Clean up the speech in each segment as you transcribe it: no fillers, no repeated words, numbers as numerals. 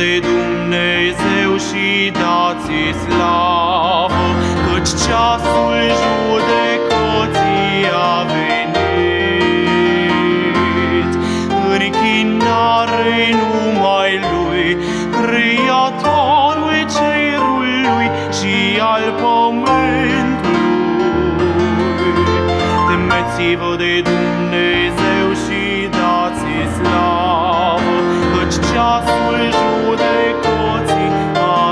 de Dumnezeu și dați-i slavă, căci ceasul judecății a venit. Închinare numai Lui, Creatorul cerului și al pământului. Temeți-vă de Dumnezeu și dați-i slavă, căci ceasul judecății a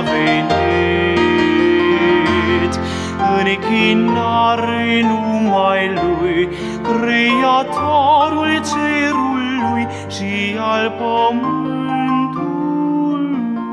venit. Închinare numai Lui, Creatorul cerului și al pământului.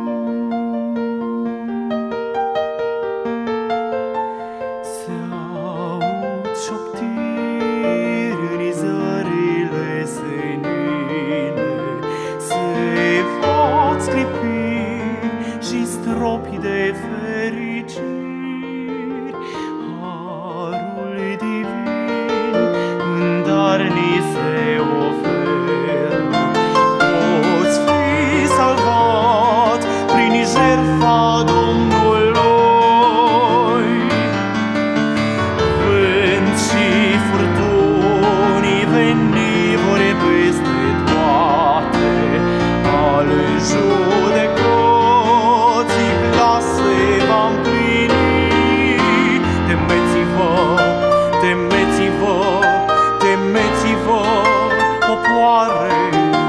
Se aud șoptiri în izările senine, se fac sclipiri și stropi de fericiri. Harul divin în dar ni se oferă, poți fi salvat prin jertfa Domnului. Vânt și furtuni venivore peste toate, ale judecății glase va împlini. Temeți-vă, temeți-vă, temeți-vă, popoare!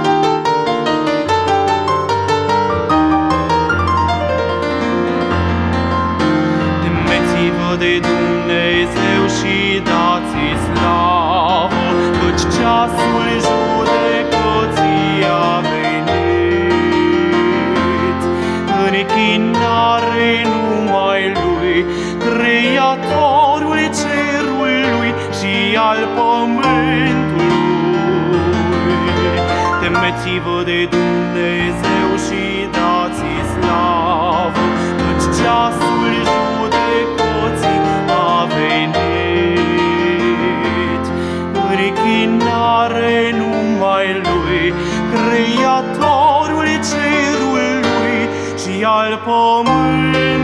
Temeți-vă de Dumnezeu și dați-i slavă, căci ceasul judecății a venit. Închinare numai Lui, Creatorul cerului și al pământului. Temeți-vă de Dumnezeu și dați-i slavă, căci ceasul judecății a venit. Închinare numai Lui, Creatorul cerului și al pământului.